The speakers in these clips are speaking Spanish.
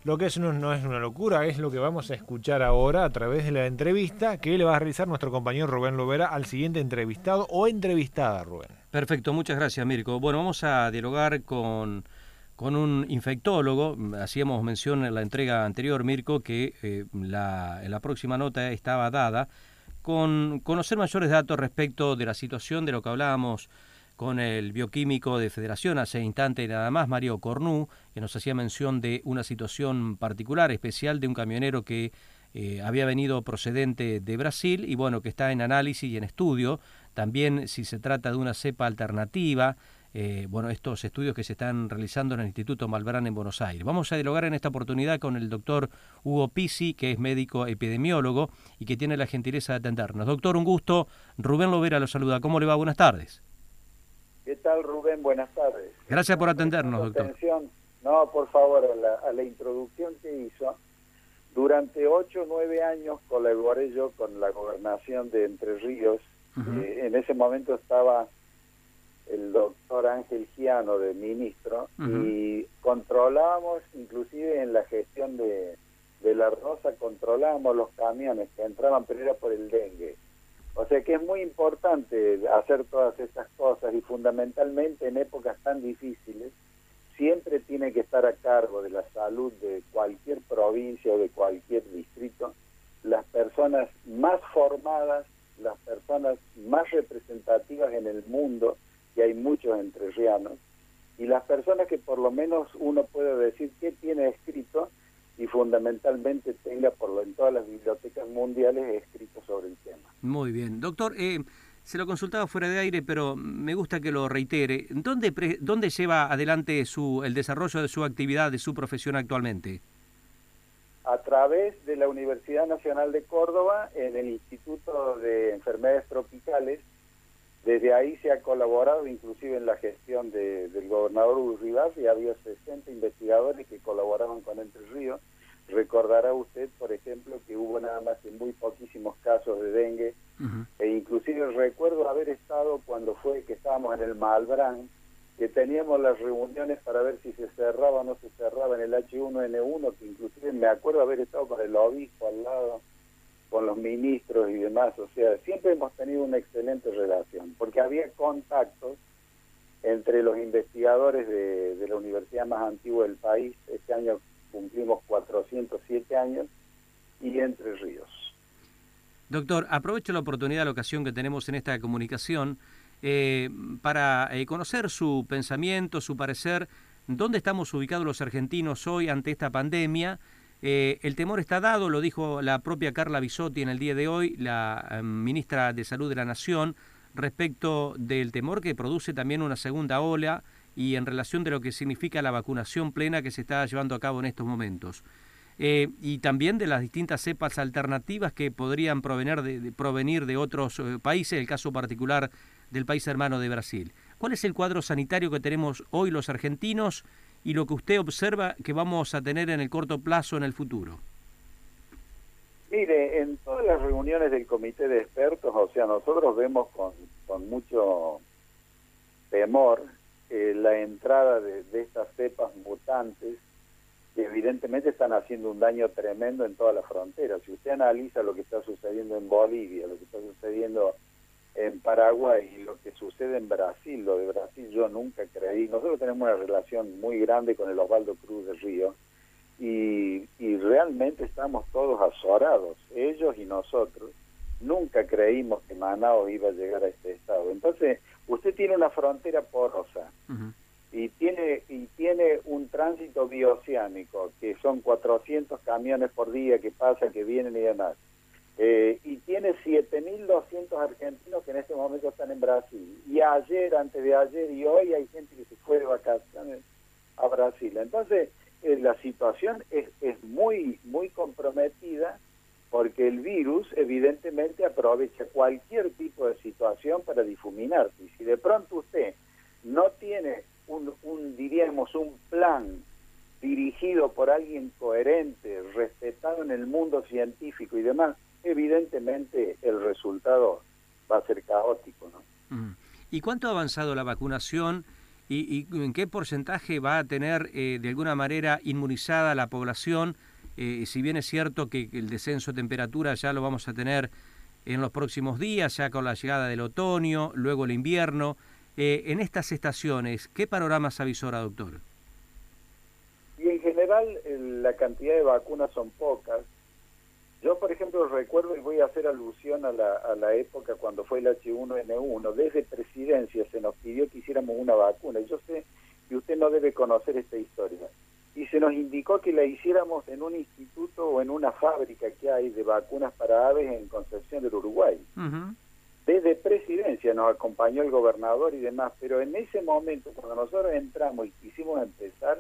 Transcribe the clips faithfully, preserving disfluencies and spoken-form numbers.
Lo que es no, no es una locura, es lo que vamos a escuchar ahora a través de la entrevista que le va a realizar nuestro compañero Rubén Lovera al siguiente entrevistado o entrevistada, Rubén. Perfecto, muchas gracias, Mirko. Bueno, vamos a dialogar con, con un infectólogo. Hacíamos mención en la entrega anterior, Mirko, que eh, la, en la próxima nota estaba dada con conocer mayores datos respecto de la situación de lo que hablábamos con el bioquímico de Federación hace instante nada más, Mario Cornu, que nos hacía mención de una situación particular, especial, de un camionero que eh, había venido procedente de Brasil y bueno, que está en análisis y en estudio. También si se trata de una cepa alternativa, eh, bueno, estos estudios que se están realizando en el Instituto Malbrán en Buenos Aires. Vamos a dialogar en esta oportunidad con el doctor Hugo Pisi, que es médico epidemiólogo y que tiene la gentileza de atendernos. Doctor, un gusto. Rubén Lovera lo saluda. ¿Cómo le va? Buenas tardes. ¿Qué tal, Rubén? Buenas tardes. Gracias por No, atendernos, doctor. Atención. No, por favor, a la, a la introducción que hizo. Durante ocho o nueve años colaboré yo con la gobernación de Entre Ríos. Uh-huh. Eh, en ese momento estaba el doctor Ángel Giano de ministro, uh-huh, y controlábamos, inclusive en la gestión de, de La Rosa, controlábamos los camiones que entraban, pero era por el dengue. O sea que es muy importante hacer todas estas cosas y fundamentalmente en épocas tan difíciles siempre tiene que estar a cargo de la salud de cualquier provincia o de cualquier distrito las personas más formadas, las personas más representativas en el mundo, y hay muchos entrerrianos, y las personas que por lo menos uno puede decir qué tiene escrito y fundamentalmente tenga por lo, en todas las bibliotecas mundiales escrito sobre el tema. Muy bien. Doctor, eh, se lo consultaba fuera de aire, pero me gusta que lo reitere. ¿Dónde, pre, dónde lleva adelante su, el desarrollo de su actividad, de su profesión actualmente? A través de la Universidad Nacional de Córdoba, en el Instituto de Enfermedades Tropicales. Desde ahí se ha colaborado inclusive en la gestión de, del gobernador Urribas, y había sesenta investigadores que colaboraban con Entre Ríos. Recordará usted, por ejemplo, que hubo nada más que muy poquísimos casos de dengue, uh-huh, e inclusive recuerdo haber estado cuando fue que estábamos en el Malbrán, que teníamos las reuniones para ver si se cerraba o no se cerraba en el H uno N uno, que inclusive me acuerdo haber estado con el obispo al lado, con los ministros y demás. O sea, siempre hemos tenido una excelente relación, porque había contactos entre los investigadores de, de la universidad más antigua del país. Este año cumplimos cuatrocientos siete años, y Entre Ríos. Doctor, aprovecho la oportunidad, la ocasión que tenemos en esta comunicación, eh, para eh, conocer su pensamiento, su parecer, dónde estamos ubicados los argentinos hoy ante esta pandemia. Eh, el temor está dado, lo dijo la propia Carla Bisotti en el día de hoy, la eh, ministra de Salud de la Nación, respecto del temor que produce también una segunda ola y en relación de lo que significa la vacunación plena que se está llevando a cabo en estos momentos. Eh, y también de las distintas cepas alternativas que podrían provenir de, de, provenir de otros eh, países, el caso particular del país hermano de Brasil. ¿Cuál es el cuadro sanitario que tenemos hoy los argentinos y lo que usted observa que vamos a tener en el corto plazo en el futuro? Mire, en todas las reuniones del comité de expertos, o sea, nosotros vemos con, con mucho temor eh, la entrada de, de estas cepas mutantes que evidentemente están haciendo un daño tremendo en toda la frontera. Si usted analiza lo que está sucediendo en Bolivia, lo que está sucediendo en Paraguay y lo que sucede en Brasil, lo de Brasil yo nunca creí. Nosotros tenemos una relación muy grande con el Osvaldo Cruz de Río y, y realmente estamos todos azorados, ellos y nosotros. Nunca creímos que Manaos iba a llegar a este estado. Entonces, usted tiene una frontera porosa, uh-huh, y tiene y tiene un tránsito bioceánico, que son cuatrocientos camiones por día que pasan, que vienen y demás. Eh, y tiene siete mil doscientos argentinos que en este momento están en Brasil. Y ayer, antes de ayer y hoy hay gente que se fue de vacaciones a Brasil. Entonces, eh, la situación es, es muy, muy comprometida, porque el virus evidentemente aprovecha cualquier tipo de situación para difuminarse. Y si de pronto usted no tiene un, un diríamos, un plan dirigido por alguien coherente, respetado en el mundo científico y demás, evidentemente el resultado va a ser caótico, ¿no? ¿Y cuánto ha avanzado la vacunación ¿Y, y en qué porcentaje va a tener eh, de alguna manera inmunizada la población? Eh, si bien es cierto que el descenso de temperatura ya lo vamos a tener en los próximos días, ya con la llegada del otoño, luego el invierno, eh, en estas estaciones, ¿qué panoramas avisora, doctor? Y en general el, la cantidad de vacunas son pocas. Yo, por ejemplo, recuerdo, y voy a hacer alusión a la, a la época cuando fue el H uno N uno, desde Presidencia se nos pidió que hiciéramos una vacuna. Yo sé que usted no debe conocer esta historia. Y se nos indicó que la hiciéramos en un instituto o en una fábrica que hay de vacunas para aves en Concepción del Uruguay. Uh-huh. Desde Presidencia nos acompañó el gobernador y demás, pero en ese momento, cuando nosotros entramos y quisimos empezar,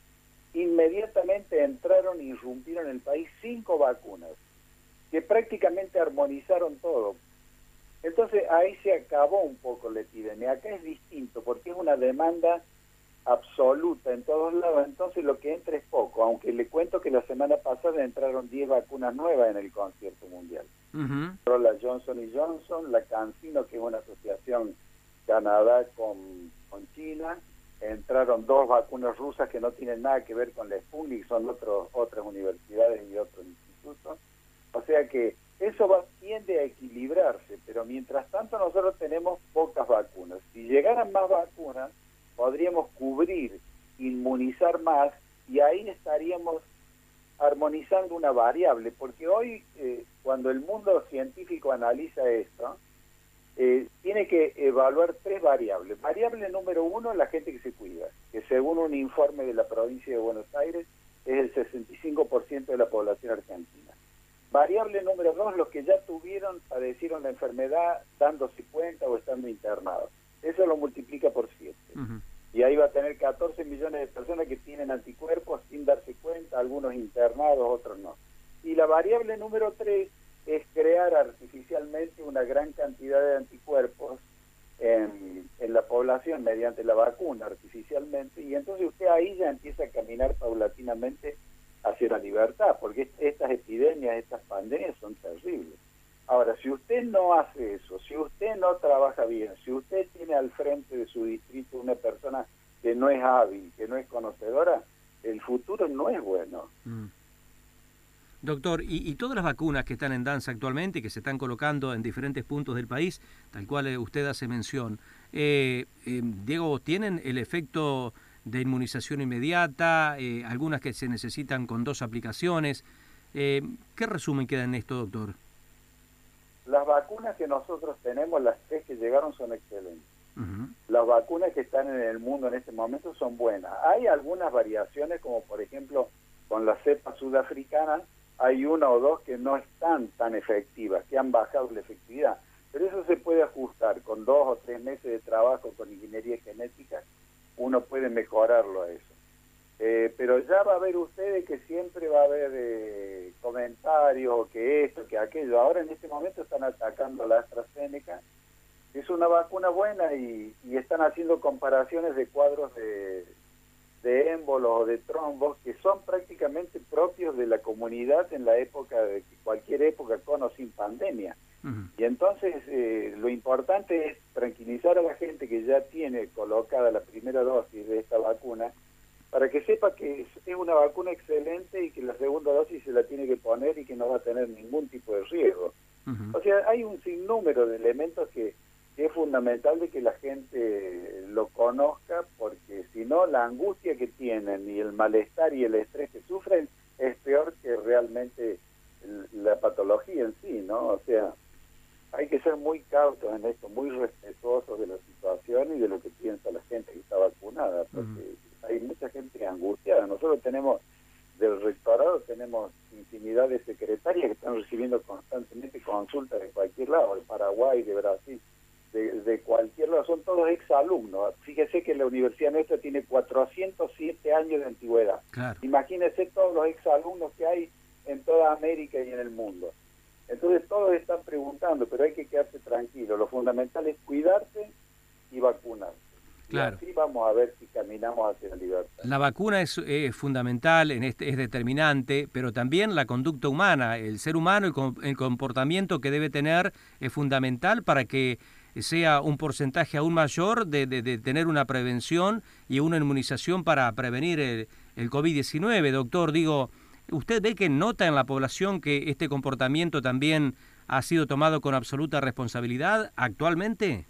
inmediatamente entraron e irrumpieron en el país cinco vacunas que prácticamente armonizaron todo. Entonces ahí se acabó un poco la epidemia. Acá es distinto porque es una demanda absoluta en todos lados, entonces lo que entra es poco, aunque le cuento que la semana pasada entraron diez vacunas nuevas en el concierto mundial. Uh-huh. La Johnson y Johnson, la CanSino, que es una asociación Canadá con, con China, entraron dos vacunas rusas que no tienen nada que ver con la Sputnik, son otros, otras universidades y otros institutos. O sea que eso va, tiende a equilibrarse, pero mientras tanto nosotros tenemos pocas vacunas. Si llegaran más vacunas, podríamos cubrir, inmunizar más, y ahí estaríamos armonizando una variable, porque hoy eh, cuando el mundo científico analiza esto, eh, tiene que evaluar tres variables. Variable número uno, la gente que se cuida, que según un informe de la provincia de Buenos Aires es el sesenta y cinco por ciento de la población argentina. Variable número dos, los que ya tuvieron, padecieron la enfermedad dándose cuenta o estando internados. Eso lo multiplica por siete. Uh-huh. Y ahí va a tener catorce millones de personas que tienen anticuerpos sin darse cuenta, algunos internados, otros no. Y la variable número tres es crear artificialmente una gran cantidad de anticuerpos en, en la población mediante la vacuna artificialmente, y entonces usted ahí ya empieza a caminar paulatinamente hacia la libertad, porque estas epidemias, estas pandemias son terribles. Ahora, si usted no hace eso, si usted no trabaja bien, si usted tiene al frente de su distrito una persona que no es hábil, que no es conocedora, el futuro no es bueno. Mm. Doctor, y, y todas las vacunas que están en danza actualmente y que se están colocando en diferentes puntos del país, tal cual usted hace mención, eh, eh, Diego, ¿tienen el efecto de inmunización inmediata? Eh, algunas que se necesitan con dos aplicaciones. Eh, ¿Qué resumen queda en esto, doctor? Las vacunas que nosotros tenemos, las tres que llegaron, son excelentes. Uh-huh. Las vacunas que están en el mundo en este momento son buenas. Hay algunas variaciones, como por ejemplo con la cepa sudafricana, hay una o dos que no están tan efectivas, que han bajado la efectividad. Pero eso se puede ajustar con dos o tres meses de trabajo con ingeniería genética, uno puede mejorarlo a eso. Eh, pero ya va a ver ustedes que siempre va a haber eh, comentarios, o que esto, que aquello. Ahora en este momento están atacando la AstraZeneca, que es una vacuna buena, y, y están haciendo comparaciones de cuadros de, de émbolos o de trombos que son prácticamente propios de la comunidad en la época, de cualquier época con o sin pandemia. Uh-huh. Y entonces eh, lo importante es tranquilizar a la gente que ya tiene colocada la primera dosis de esta vacuna, para que sepa que es, es una vacuna excelente y que la segunda dosis se la tiene que poner y que no va a tener ningún tipo de riesgo. Uh-huh. O sea, hay un sinnúmero de elementos que, que es fundamental de que la gente lo conozca, porque si no, la angustia que tienen y el malestar y el estrés que sufren es peor que realmente el, la patología en sí, ¿no? O sea, hay que ser muy cautos en esto, muy respetuosos de la situación y de lo que piensa la gente que está vacunada, porque uh-huh. hay mucha gente angustiada. Nosotros tenemos, del rectorado, tenemos infinidad de secretarias que están recibiendo constantemente consultas de cualquier lado, de Paraguay, de Brasil, de, de cualquier lado, son todos exalumnos. Fíjese que la universidad nuestra tiene cuatrocientos siete años de antigüedad. Claro. Imagínese todos los exalumnos que hay en toda América y en el mundo. Entonces todos están preguntando, pero hay que quedarse tranquilo. Lo fundamental es cuidarse y vacunarse. Claro. Y así vamos a ver si caminamos hacia la libertad. La vacuna es, es fundamental, en este, es determinante, pero también la conducta humana, el ser humano, el, el comportamiento que debe tener es fundamental para que sea un porcentaje aún mayor de, de, de tener una prevención y una inmunización para prevenir el, el COVID diecinueve. Doctor, digo, ¿usted ve que nota en la población que este comportamiento también ha sido tomado con absoluta responsabilidad actualmente?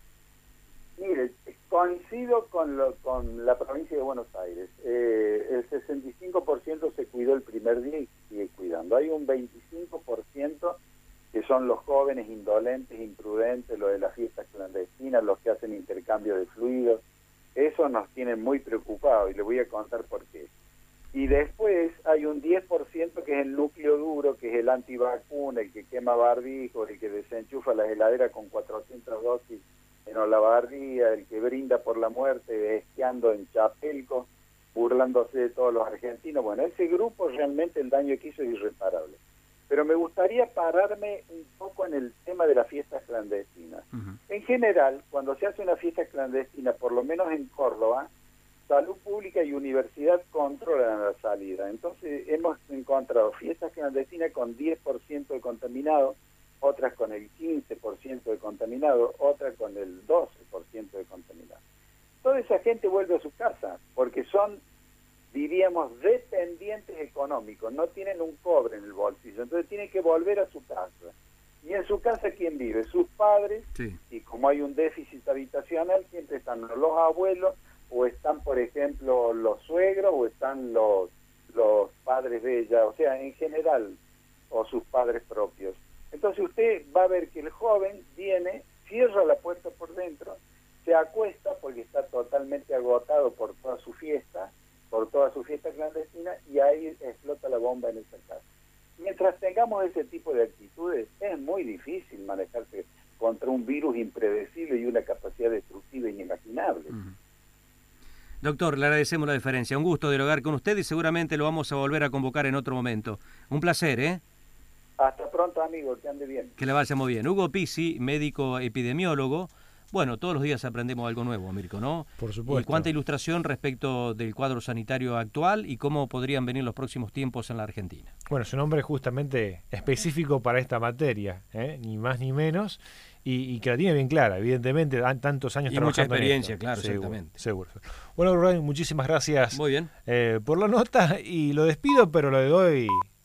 Mire, coincido con, lo, con la provincia de Buenos Aires. Eh, el sesenta y cinco por ciento se cuidó el primer día y sigue cuidando. Hay un veinticinco por ciento que son los jóvenes indolentes, imprudentes, los de las fiestas clandestinas, los que hacen intercambio de fluidos. Eso nos tiene muy preocupados y le voy a contar por qué. Y después hay un diez por ciento que es el núcleo duro, que es el antivacuna, el que quema barbijos, el que desenchufa las heladeras con cuatrocientas dosis en Olavarría, el que brinda por la muerte esquiando en Chapelco, burlándose de todos los argentinos. Bueno, ese grupo realmente el daño que hizo es irreparable. Pero me gustaría pararme un poco en el tema de las fiestas clandestinas. Uh-huh. En general, cuando se hace una fiesta clandestina, por lo menos en Córdoba, Salud Pública y Universidad controlan la salida. Entonces hemos encontrado fiestas clandestinas con diez por ciento de contaminados, otras con el quince por ciento de contaminados, otras con el doce por ciento de contaminados. Toda esa gente vuelve a su casa porque son, diríamos, dependientes económicos, no tienen un cobre en el bolsillo, entonces tienen que volver a su casa. ¿Y en su casa quién vive? Sus padres, sí. Y como hay un déficit habitacional, siempre están los abuelos, o están, por ejemplo, los suegros, o están los, los padres de ella, o sea, en general, o sus padres propios. Entonces usted va a ver que el joven viene, cierra la puerta por dentro, se acuesta porque está totalmente agotado por toda su fiesta, por toda su fiesta clandestina, y ahí explota la bomba en esa casa. Mientras tengamos ese tipo de actitudes, es muy difícil manejarse contra un virus impredecible y una capacidad destructiva inimaginable. Uh-huh. Doctor, le agradecemos la diferencia. Un gusto dialogar con usted y seguramente lo vamos a volver a convocar en otro momento. Un placer, ¿eh? Hasta pronto, amigo, que ande bien. Que le vaya muy bien. Hugo Pizzi, médico epidemiólogo. Bueno, todos los días aprendemos algo nuevo, Mirko, ¿no? Por supuesto. Y cuánta ilustración respecto del cuadro sanitario actual y cómo podrían venir los próximos tiempos en la Argentina. Bueno, es un nombre justamente específico para esta materia, ¿eh? Ni más ni menos, y, y que la tiene bien clara, evidentemente, han tantos años y trabajando mucha experiencia, en esto. claro, seguro, exactamente. Seguro. Bueno, Rubén, muchísimas gracias. Muy bien. Eh, por la nota y lo despido, pero le doy